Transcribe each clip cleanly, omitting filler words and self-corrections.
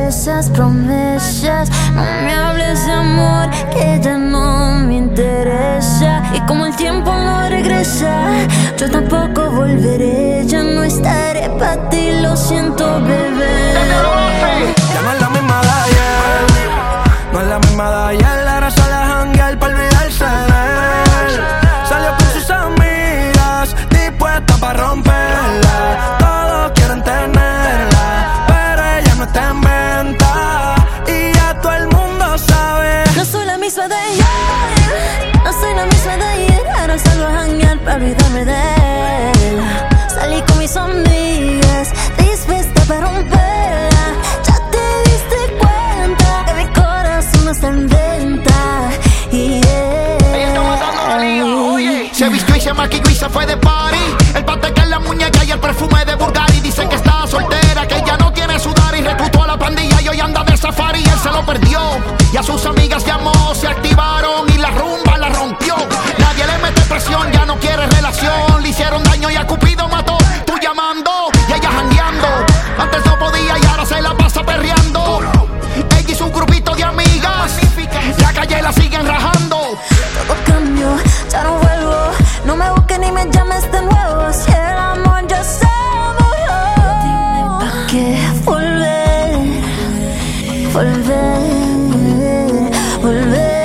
esas promesas. No me hables de amor, que ya no me interesa. Y como el tiempo no regresa, yo tampoco volveré. Ya no estaré pa' ti, lo siento, bebé. Ya no es la misma de ayer, no es la misma de ayer. Ahora sale a janguear pa' olvidarse de él. Salió con sus amigas, dispuesta pa' romperla. Todos quieren tenerla, pero ella no está en venta. Y ya todo el mundo sabe. No soy la misma de ayer, no soy la misma de ayer. Ahora salgo a janguear pa' olvidarme de él. Salí con mis amigas, dispuesta pa' romperla. Ya te diste cuenta que mi corazón no está en venta. Ella está matando la liga, oye. Se vistió y se maquilló y se fue de party. El pateque en la muñeca y el perfume de Bulgari. Dice que está soltera, que ella no tiene sudar. Y reclutó a la pandilla y hoy anda de safari. Y él se lo perdió y a sus amigas llamó, se activaron y la rumba la rompió. Nadie le mete presión, ya no quiere relación. Le hicieron daño y a Cupido mató. Tú llamando y ella jangueando. Antes no podía y ahora se la pasa perreando. Ella y su grupito de amigas, la calle la siguen rajando. Todo cambió, ya no vuelvo. No me busques ni me llames de nuevo. Si el amor ya se murió, dime pa' qué volver, volver, volver.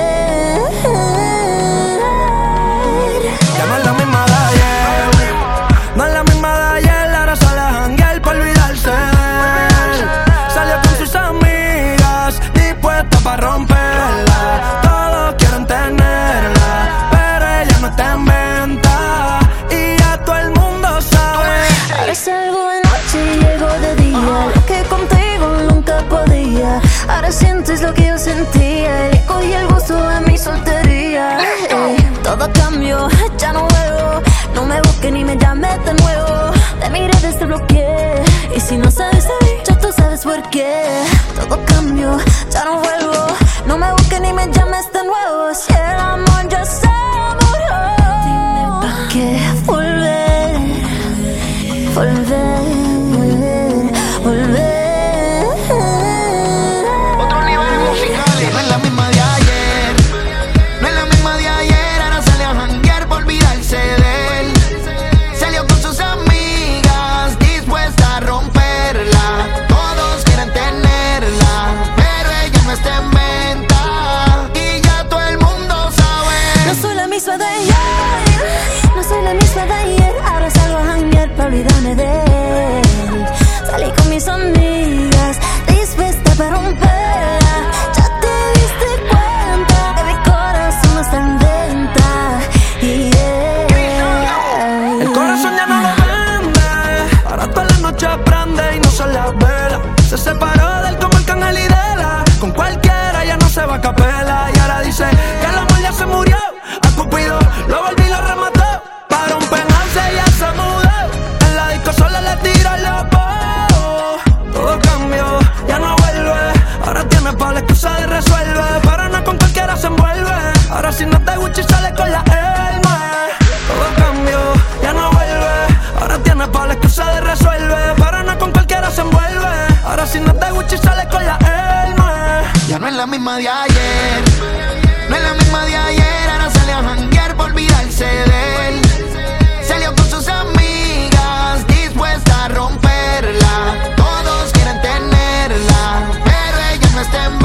Ya no es la misma de ayer, no es la misma de ayer. Ahora sale a janguear pa' olvidarse de él. Salió con sus amigas, dispuesta pa' romperla. Todos quieren tenerla, pero ella no está en venta. Y ya todo el mundo sabe. Ahora salgo de noche y llego de día. Lo que contigo nunca podía. Ahora sientes lo que yo sentía. Y cogí el gusto de mi soltería. Todo cambió, ya no vuelvo. No me busques ni me llames de nuevo. De mi redes te bloqueé. Y si no sabes de mí, ya tú sabes por qué. Todo cambió, ya no vuelvo. No me busques ni me llames de nuevo. Si el amor ya se murió, dime pa' qué volver, volver, volver. Otro nivel musical. No es la misma de ayer, no es la misma de ayer. Ahora sale a janguear por olvidarse de él. Salió con sus amigas, dispuesta a romperla. Todos quieren tenerla, pero ella no está en venta. Y ya todo el mundo sabe. No soy la misma de ayer, no soy la misma de ayer. Ahora salgo a janguear para olvidarme de él. Salí con mis amigas, dispuesta para romperla. Ya te diste cuenta que mi corazón no está en venta. El corazón ya no lo vende, ahora toda la noche prende y no se la vela. Se separó del como el Arcángel y Dela. Con cualquiera ya no se va a capela. Y ahora dice que el amor ya se murió. A Cupido lo volví y lo remató. Para un penance ya se mudó. En la disco solo le tira el lobo. Todo cambió, ya no vuelve. Ahora tiene pa' la excusa y resuelve. Pero no con cualquiera se envuelve. Ahora si no te Gucci sale con la Hermes. Todo cambió, ya no vuelve. Ahora tiene pa' la excusa de resuelve. Pero no con cualquiera se envuelve. Ahora si no te Gucci sale con la Hermes. Ya no es la misma de ayer, no es la misma de ayer. Ahora sale a janguear por olvidarse de él. Salió con sus amigas, dispuesta a romperla. Todos quieren tenerla, pero ella no está en